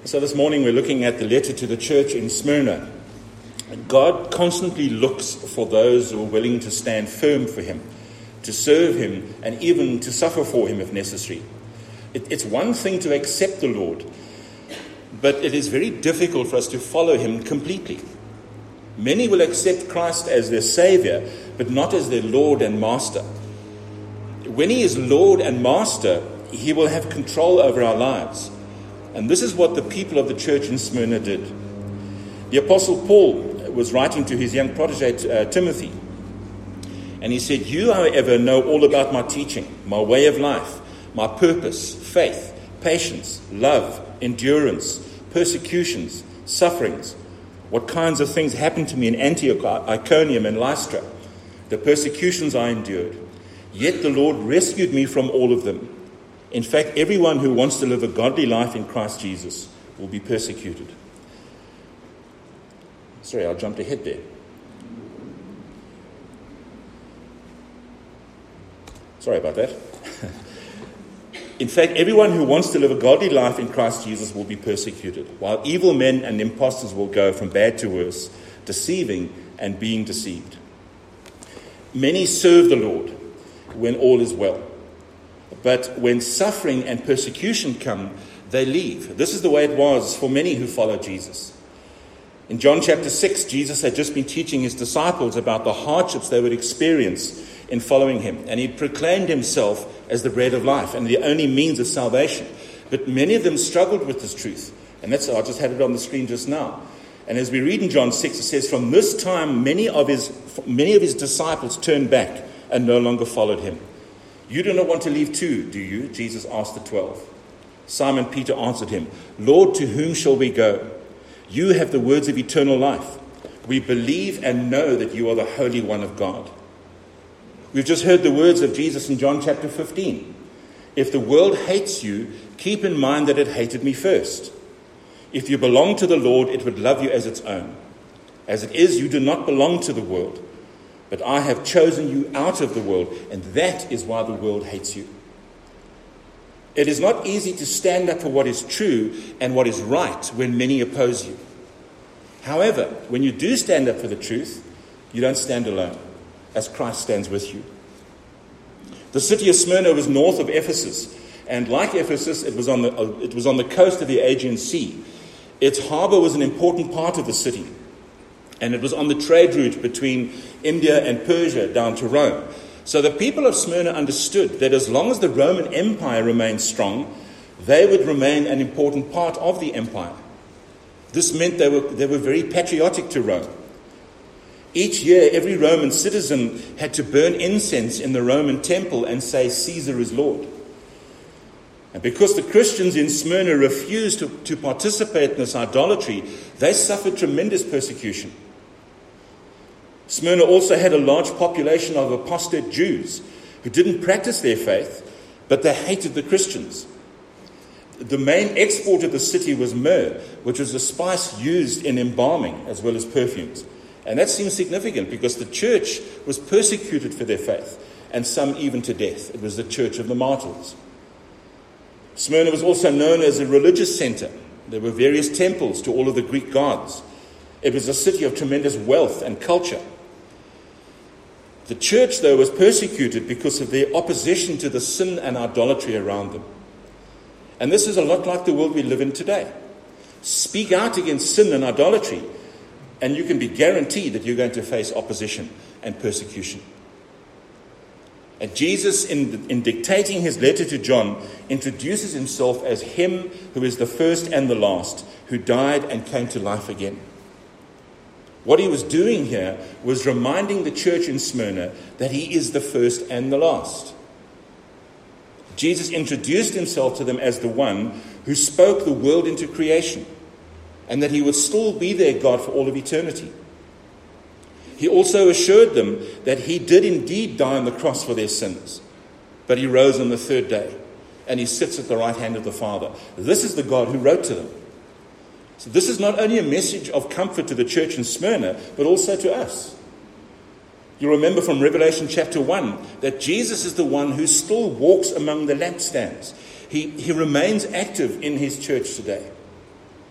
So this morning we're looking at the letter to the church in Smyrna. God constantly looks for those who are willing to stand firm for him, to serve him, and even to suffer for him if necessary. It's one thing to accept the Lord, but it is very difficult for us to follow him completely. Many will accept Christ as their Savior, but not as their Lord and Master. When he is Lord and Master, he will have control over our lives. And this is what the people of the church in Smyrna did. The Apostle Paul was writing to his young protege, Timothy. And he said, "You, however, know all about my teaching, my way of life, my purpose, faith, patience, love, endurance, persecutions, sufferings, what kinds of things happened to me in Antioch, Iconium, and Lystra, the persecutions I endured. Yet the Lord rescued me from all of them. In fact, everyone who wants to live a godly life in Christ Jesus will be persecuted." Sorry, I jumped ahead there. Sorry about that. In fact, everyone who wants to live a godly life in Christ Jesus will be persecuted, while evil men and impostors will go from bad to worse, deceiving and being deceived. Many serve the Lord when all is well. But when suffering and persecution come, they leave. This is the way it was for many who follow Jesus. In John chapter 6, Jesus had just been teaching his disciples about the hardships they would experience in following him. And he proclaimed himself as the bread of life and the only means of salvation. But many of them struggled with this truth. And I just had it on the screen just now. And as we read in John 6, it says, "From this time, many of his disciples turned back and no longer followed him." "You do not want to leave too, do you?" Jesus asked the 12. Simon Peter answered him, "Lord, to whom shall we go? You have the words of eternal life. We believe and know that you are the Holy One of God." We've just heard the words of Jesus in John chapter 15. "If the world hates you, keep in mind that it hated me first. If you belong to the Lord, it would love you as its own. As it is, you do not belong to the world, but I have chosen you out of the world, and that is why the world hates you." It is not easy to stand up for what is true and what is right when many oppose you. However, when you do stand up for the truth, you don't stand alone, as Christ stands with you. The city of Smyrna was north of Ephesus, and like Ephesus, it was on the coast of the Aegean Sea. Its harbor was an important part of the city, and it was on the trade route between India and Persia down to Rome. So the people of Smyrna understood that as long as the Roman Empire remained strong, they would remain an important part of the empire. This meant they were very patriotic to Rome. Each year, every Roman citizen had to burn incense in the Roman temple and say, "Caesar is Lord." And because the Christians in Smyrna refused to participate in this idolatry, they suffered tremendous persecution. Smyrna also had a large population of apostate Jews who didn't practice their faith, but they hated the Christians. The main export of the city was myrrh, which was a spice used in embalming as well as perfumes. And that seems significant because the church was persecuted for their faith, and some even to death. It was the church of the martyrs. Smyrna was also known as a religious center. There were various temples to all of the Greek gods. It was a city of tremendous wealth and culture. The church, though, was persecuted because of their opposition to the sin and idolatry around them. And this is a lot like the world we live in today. Speak out against sin and idolatry, and you can be guaranteed that you're going to face opposition and persecution. And Jesus, in dictating his letter to John, introduces himself as him who is the first and the last, who died and came to life again. What he was doing here was reminding the church in Smyrna that he is the first and the last. Jesus introduced himself to them as the one who spoke the world into creation, and that he would still be their God for all of eternity. He also assured them that he did indeed die on the cross for their sins, but he rose on the third day, and he sits at the right hand of the Father. This is the God who wrote to them. So this is not only a message of comfort to the church in Smyrna, but also to us. You remember from Revelation chapter 1 that Jesus is the one who still walks among the lampstands. He remains active in his church today.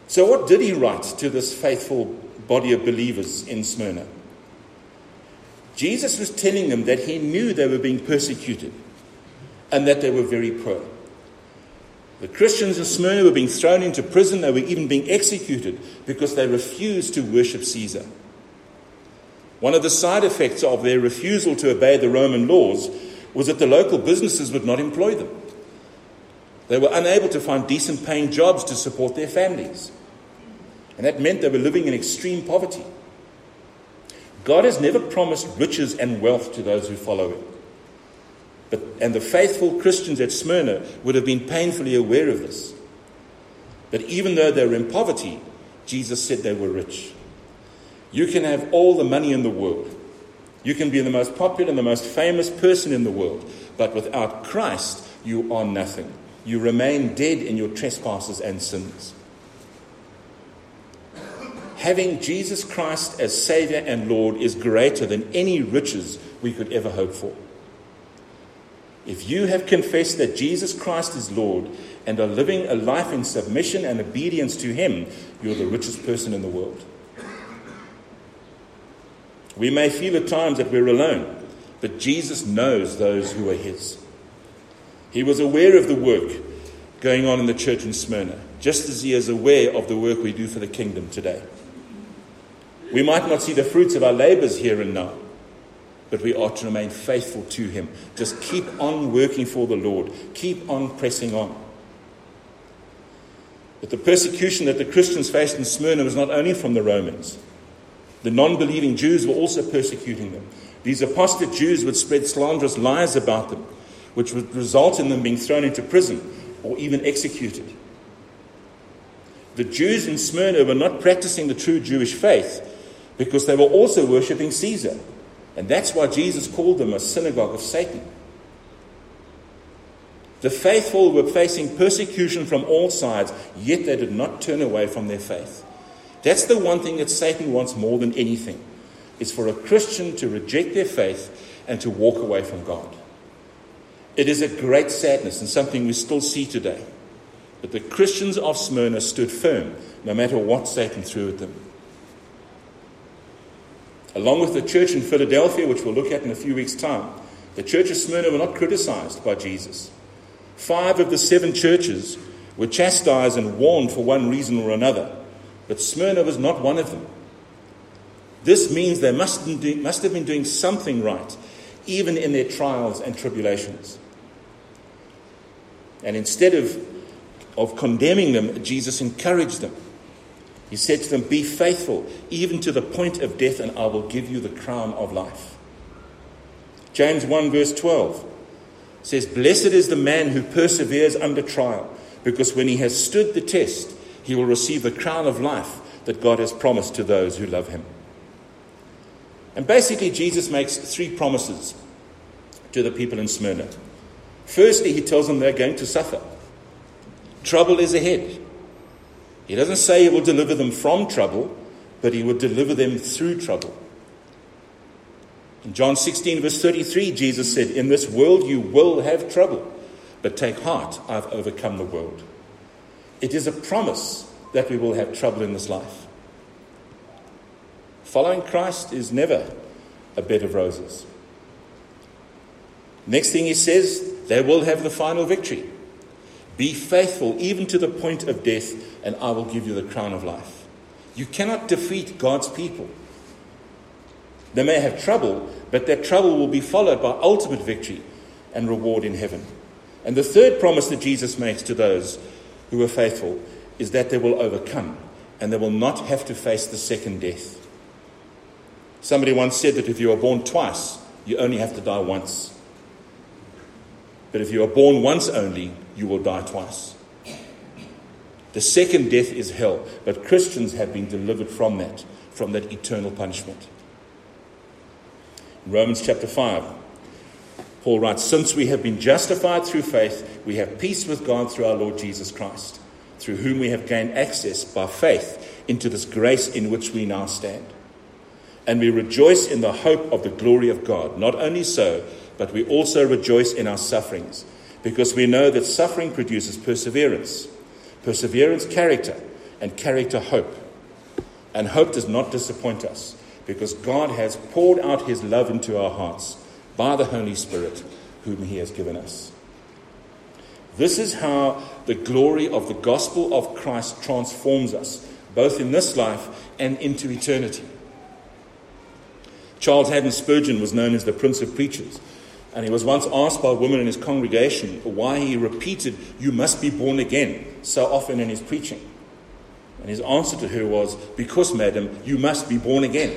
So what did he write to this faithful body of believers in Smyrna? Jesus was telling them that he knew they were being persecuted and that they were very poor. The Christians in Smyrna were being thrown into prison. They were even being executed because they refused to worship Caesar. One of the side effects of their refusal to obey the Roman laws was that the local businesses would not employ them. They were unable to find decent paying jobs to support their families. And that meant they were living in extreme poverty. God has never promised riches and wealth to those who follow him. And the faithful Christians at Smyrna would have been painfully aware of this. But even though they were in poverty, Jesus said they were rich. You can have all the money in the world. You can be the most popular and the most famous person in the world. But without Christ, you are nothing. You remain dead in your trespasses and sins. Having Jesus Christ as Savior and Lord is greater than any riches we could ever hope for. If you have confessed that Jesus Christ is Lord and are living a life in submission and obedience to him, you're the richest person in the world. We may feel at times that we're alone, but Jesus knows those who are his. He was aware of the work going on in the church in Smyrna, just as he is aware of the work we do for the kingdom today. We might not see the fruits of our labors here and now, but we are to remain faithful to him. Just keep on working for the Lord. Keep on pressing on. But the persecution that the Christians faced in Smyrna was not only from the Romans. The non-believing Jews were also persecuting them. These apostate Jews would spread slanderous lies about them, which would result in them being thrown into prison or even executed. The Jews in Smyrna were not practicing the true Jewish faith because they were also worshipping Caesar. And that's why Jesus called them a synagogue of Satan. The faithful were facing persecution from all sides, yet they did not turn away from their faith. That's the one thing that Satan wants more than anything, is for a Christian to reject their faith and to walk away from God. It is a great sadness and something we still see today. But the Christians of Smyrna stood firm, no matter what Satan threw at them. Along with the church in Philadelphia, which we'll look at in a few weeks' time, the church of Smyrna were not criticized by Jesus. 5 of the 7 churches were chastised and warned for one reason or another, but Smyrna was not one of them. This means they must have been doing something right, even in their trials and tribulations. And instead of condemning them, Jesus encouraged them. He said to them, "Be faithful, even to the point of death, and I will give you the crown of life." James 1 verse 12 says, "Blessed is the man who perseveres under trial, because when he has stood the test, he will receive the crown of life that God has promised to those who love him." And basically, Jesus makes 3 promises to the people in Smyrna. Firstly, he tells them they're going to suffer. Trouble is ahead. He doesn't say he will deliver them from trouble, but he will deliver them through trouble. In John 16 verse 33, Jesus said, "In this world you will have trouble, but take heart, I've overcome the world." It is a promise that we will have trouble in this life. Following Christ is never a bed of roses. Next thing he says, they will have the final victory. Be faithful even to the point of death, and I will give you the crown of life. You cannot defeat God's people. They may have trouble, but that trouble will be followed by ultimate victory and reward in heaven. And the third promise that Jesus makes to those who are faithful is that they will overcome, and they will not have to face the second death. Somebody once said that if you are born twice, you only have to die once. But if you are born once only, you will die twice. The second death is hell, but Christians have been delivered from that eternal punishment. In Romans chapter 5, Paul writes, "Since we have been justified through faith, we have peace with God through our Lord Jesus Christ, through whom we have gained access by faith into this grace in which we now stand. And we rejoice in the hope of the glory of God. Not only so, but we also rejoice in our sufferings, because we know that suffering produces perseverance. Perseverance, character. and character hope. And hope does not disappoint us, because God has poured out his love into our hearts by the Holy Spirit, whom he has given us. This is how the glory of the gospel of Christ transforms us, both in this life and into eternity. Charles Haddon Spurgeon was known as the Prince of Preachers, and he was once asked by a woman in his congregation why he repeated, "You must be born again," so often in his preaching. And his answer to her was, "Because, madam, you must be born again."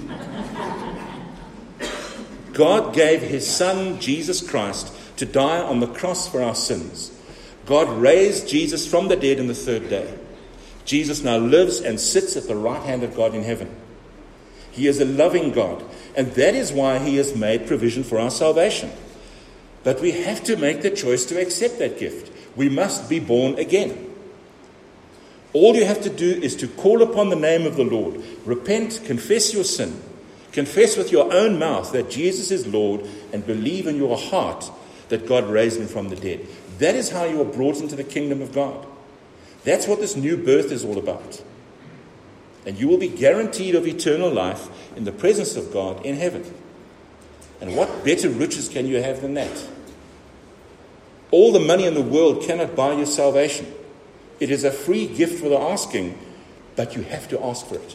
God gave his Son, Jesus Christ, to die on the cross for our sins. God raised Jesus from the dead on the third day. Jesus now lives and sits at the right hand of God in heaven. He is a loving God, and that is why he has made provision for our salvation. But we have to make the choice to accept that gift. We must be born again. All you have to do is to call upon the name of the Lord, repent, confess your sin, confess with your own mouth that Jesus is Lord, and believe in your heart that God raised him from the dead. That is how you are brought into the kingdom of God. That's what this new birth is all about. And you will be guaranteed of eternal life in the presence of God in heaven. And what better riches can you have than that? All the money in the world cannot buy you salvation. It is a free gift for the asking, but you have to ask for it.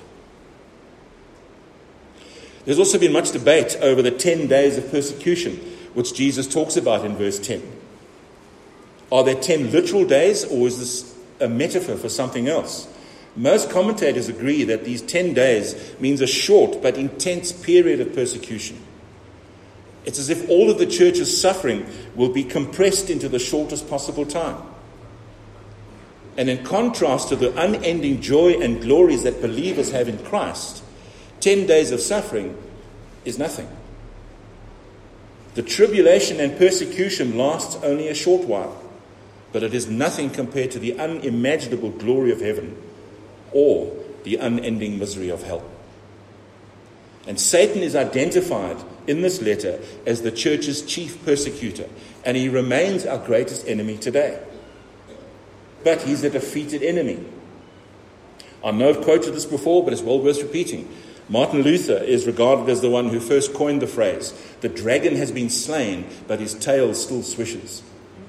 There's also been much debate over the 10 days of persecution, which Jesus talks about in verse 10. Are there 10 literal days, or is this a metaphor for something else? Most commentators agree that these 10 days means a short but intense period of persecution. It's as if all of the church's suffering will be compressed into the shortest possible time. And in contrast to the unending joy and glories that believers have in Christ, 10 days of suffering is nothing. The tribulation and persecution lasts only a short while, but it is nothing compared to the unimaginable glory of heaven or the unending misery of hell. And Satan is identified in this letter as the church's chief persecutor, and he remains our greatest enemy today. But he's a defeated enemy. I know I've quoted this before, but it's well worth repeating. Martin Luther is regarded as the one who first coined the phrase, "The dragon has been slain, but his tail still swishes."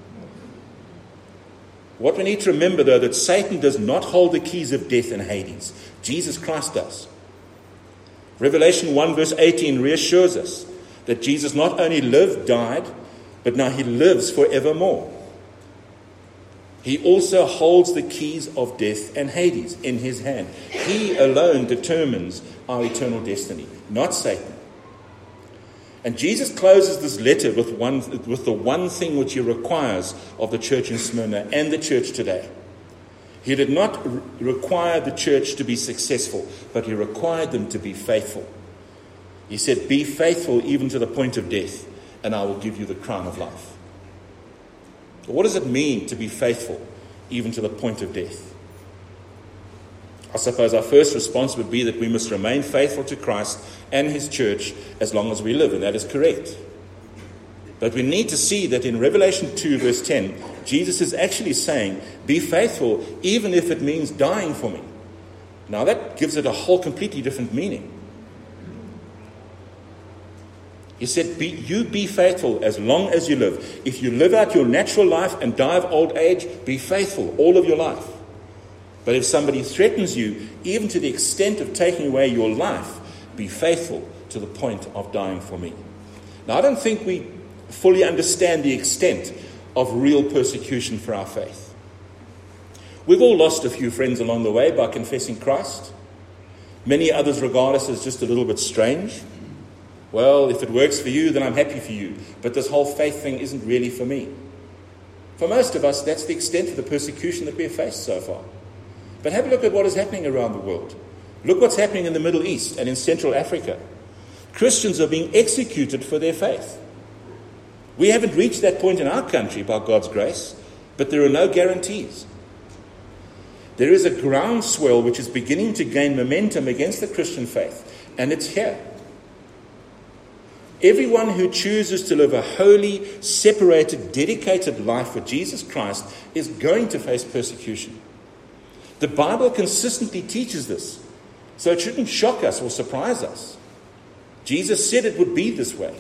What we need to remember, though, that Satan does not hold the keys of death and Hades. Jesus Christ does. Revelation 1 verse 18 reassures us that Jesus not only lived, died, but now he lives forevermore. He also holds the keys of death and Hades in his hand. He alone determines our eternal destiny, not Satan. And Jesus closes this letter with the one thing which he requires of the church in Smyrna and the church today. He did not require the church to be successful, but he required them to be faithful. He said, "Be faithful even to the point of death, and I will give you the crown of life." What does it mean to be faithful even to the point of death? I suppose our first response would be that we must remain faithful to Christ and his church as long as we live, and that is correct. But we need to see that in Revelation 2 verse 10, Jesus is actually saying, "Be faithful even if it means dying for me." Now that gives it a whole completely different meaning. He said, you be faithful as long as you live. If you live out your natural life and die of old age, be faithful all of your life. But if somebody threatens you, even to the extent of taking away your life, be faithful to the point of dying for me. Now, I don't think we fully understand the extent of real persecution for our faith. We've all lost a few friends along the way by confessing Christ. Many others regard us as just a little bit strange. Well, if it works for you, then I'm happy for you. But this whole faith thing isn't really for me. For most of us, that's the extent of the persecution that we've faced so far. But have a look at what is happening around the world. Look what's happening in the Middle East and in Central Africa. Christians are being executed for their faith. We haven't reached that point in our country by God's grace, but there are no guarantees. There is a groundswell which is beginning to gain momentum against the Christian faith, and it's here. Everyone who chooses to live a holy, separated, dedicated life for Jesus Christ is going to face persecution. The Bible consistently teaches this, so it shouldn't shock us or surprise us. Jesus said it would be this way.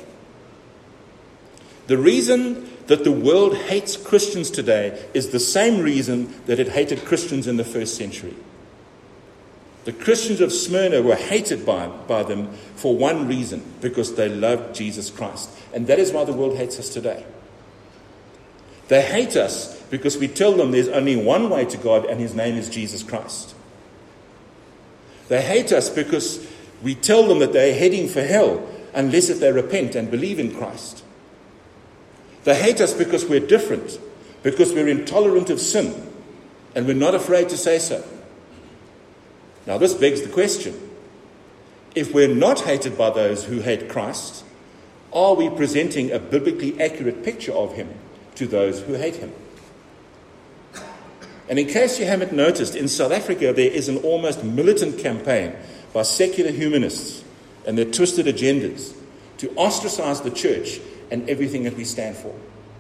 The reason that the world hates Christians today is the same reason that it hated Christians in the first century. The Christians of Smyrna were hated by them for one reason, because they loved Jesus Christ. And that is why the world hates us today. They hate us because we tell them there's only one way to God, and his name is Jesus Christ. They hate us because we tell them that they're heading for hell unless if they repent and believe in Christ. They hate us because we're different, because we're intolerant of sin, and we're not afraid to say so. Now this begs the question, if we're not hated by those who hate Christ, are we presenting a biblically accurate picture of him to those who hate him? And in case you haven't noticed, in South Africa there is an almost militant campaign by secular humanists and their twisted agendas to ostracize the church and everything that we stand for.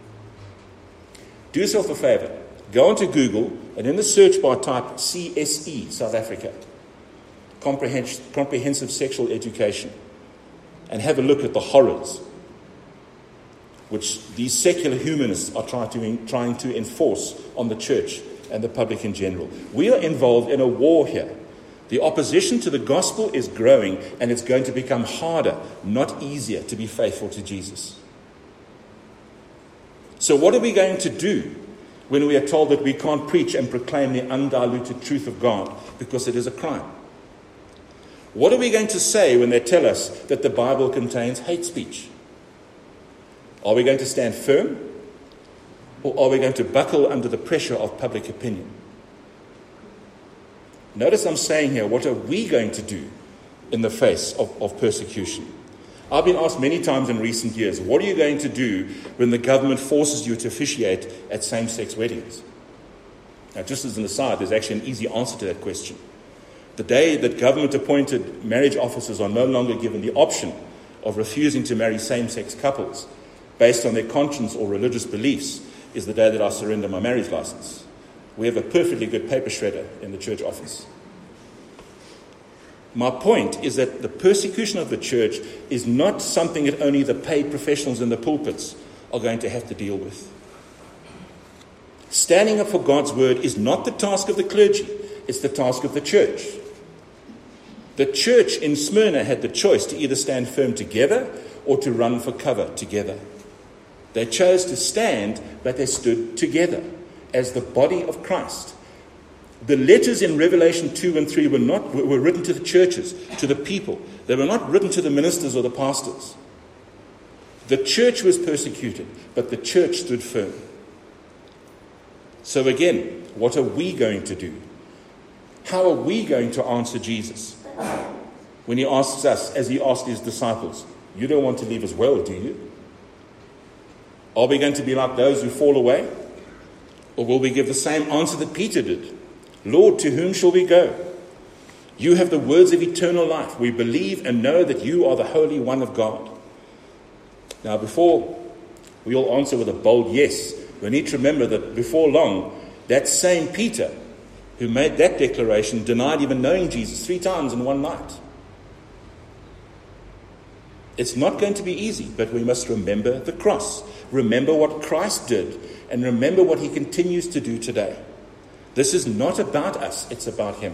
Do yourself a favor. Go onto Google and in the search bar type CSE, South Africa, Comprehensive Sexual Education, and have a look at the horrors which these secular humanists are trying to enforce on the church and the public in general. We are involved in a war here. The opposition to the gospel is growing, and it's going to become harder, not easier, to be faithful to Jesus. So what are we going to do when we are told that we can't preach and proclaim the undiluted truth of God because it is a crime? What are we going to say when they tell us that the Bible contains hate speech? Are we going to stand firm, or are we going to buckle under the pressure of public opinion? Notice I'm saying here, what are we going to do in the face of persecution? I've been asked many times in recent years, what are you going to do when the government forces you to officiate at same-sex weddings? Now, just as an aside, there's actually an easy answer to that question. The day that government-appointed marriage officers are no longer given the option of refusing to marry same-sex couples based on their conscience or religious beliefs is the day that I surrender my marriage license. We have a perfectly good paper shredder in the church office. My point is that the persecution of the church is not something that only the paid professionals in the pulpits are going to have to deal with. Standing up for God's word is not the task of the clergy, it's the task of the church. The church in Smyrna had the choice to either stand firm together or to run for cover together. They chose to stand, but they stood together as the body of Christ. The letters in Revelation 2 and 3 were written to the churches, to the people. They were not written to the ministers or the pastors. The church was persecuted, but the church stood firm. So again, what are we going to do? How are we going to answer Jesus when he asks us, as he asked his disciples, you don't want to leave as well, do you? Are we going to be like those who fall away? Or will we give the same answer that Peter did? Lord, to whom shall we go? You have the words of eternal life. We believe and know that you are the Holy One of God. Now, before we all answer with a bold yes, we need to remember that before long, that same Peter who made that declaration denied even knowing Jesus 3 times in one night. It's not going to be easy, but we must remember the cross. Remember what Christ did, and remember what he continues to do today. This is not about us, it's about him.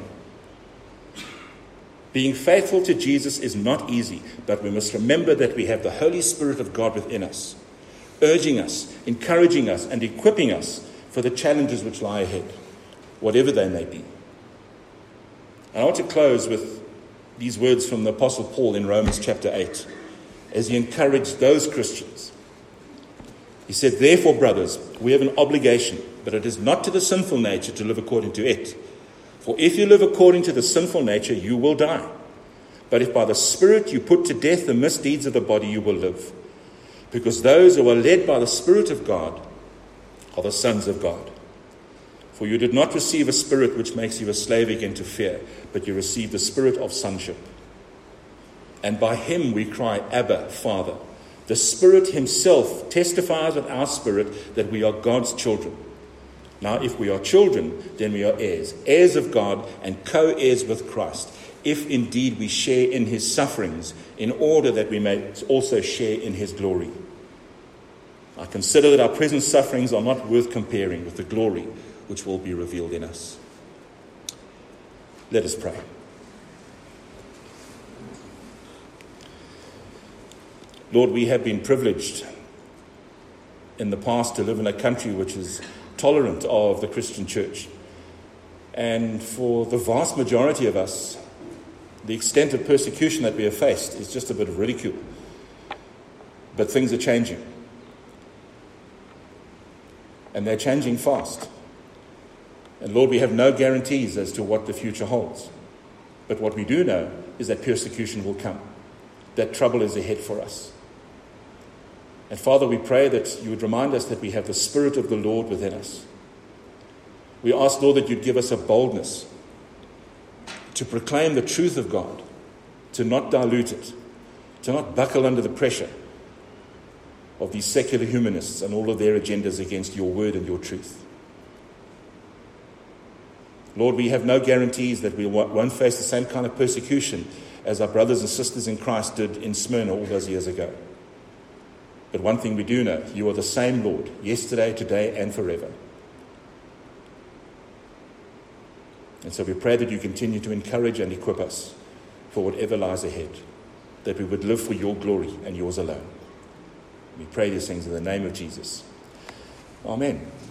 Being faithful to Jesus is not easy, but we must remember that we have the Holy Spirit of God within us, urging us, encouraging us, and equipping us for the challenges which lie ahead, whatever they may be. And I want to close with these words from the Apostle Paul in Romans chapter 8, as he encouraged those Christians. He said, therefore, brothers, we have an obligation, but it is not to the sinful nature to live according to it. For if you live according to the sinful nature, you will die. But if by the Spirit you put to death the misdeeds of the body, you will live. Because those who are led by the Spirit of God are the sons of God. For you did not receive a spirit which makes you a slave again to fear, but you received the spirit of sonship. And by him we cry, Abba, Father. The Spirit himself testifies with our spirit that we are God's children. Now, if we are children, then we are heirs, heirs of God and co-heirs with Christ, if indeed we share in his sufferings, in order that we may also share in his glory. I consider that our present sufferings are not worth comparing with the glory which will be revealed in us. Let us pray. Lord, we have been privileged in the past to live in a country which is tolerant of the Christian church. And for the vast majority of us, the extent of persecution that we have faced is just a bit of ridicule. But things are changing. And they're changing fast. And Lord, we have no guarantees as to what the future holds. But what we do know is that persecution will come. That trouble is ahead for us. And Father, we pray that you would remind us that we have the Spirit of the Lord within us. We ask, Lord, that you'd give us a boldness to proclaim the truth of God, to not dilute it, to not buckle under the pressure of these secular humanists and all of their agendas against your word and your truth. Lord, we have no guarantees that we won't face the same kind of persecution as our brothers and sisters in Christ did in Smyrna all those years ago. But one thing we do know, you are the same Lord, yesterday, today, and forever. And so we pray that you continue to encourage and equip us for whatever lies ahead, that we would live for your glory and yours alone. We pray these things in the name of Jesus. Amen.